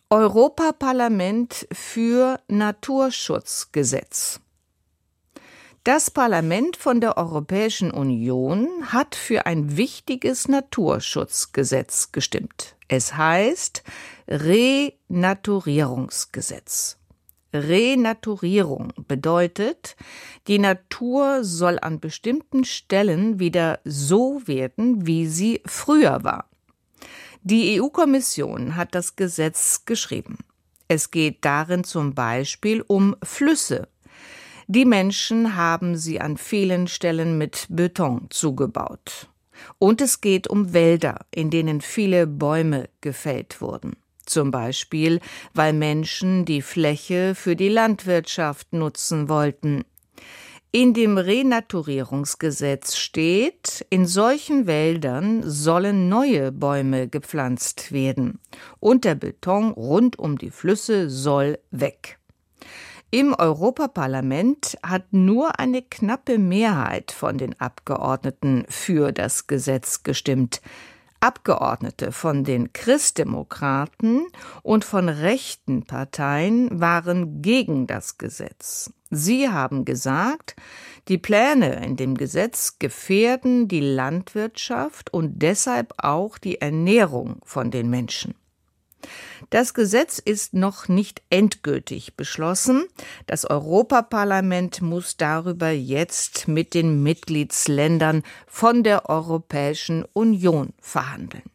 Europaparlament für Naturschutzgesetz. Das Parlament von der Europäischen Union hat für ein wichtiges Naturschutzgesetz gestimmt. Es heißt Renaturierungsgesetz. Renaturierung bedeutet, die Natur soll an bestimmten Stellen wieder so werden, wie sie früher war. Die EU-Kommission hat das Gesetz geschrieben. Es geht darin zum Beispiel um Flüsse. Die Menschen haben sie an vielen Stellen mit Beton zugebaut. Und es geht um Wälder, in denen viele Bäume gefällt wurden. Zum Beispiel, weil Menschen die Fläche für die Landwirtschaft nutzen wollten. In dem Renaturierungsgesetz steht, in solchen Wäldern sollen neue Bäume gepflanzt werden und der Beton rund um die Flüsse soll weg. Im Europaparlament hat nur eine knappe Mehrheit von den Abgeordneten für das Gesetz gestimmt. Abgeordnete von den Christdemokraten und von rechten Parteien waren gegen das Gesetz. Sie haben gesagt, die Pläne in dem Gesetz gefährden die Landwirtschaft und deshalb auch die Ernährung von den Menschen. Das Gesetz ist noch nicht endgültig beschlossen. Das Europaparlament muss darüber jetzt mit den Mitgliedsländern von der Europäischen Union verhandeln.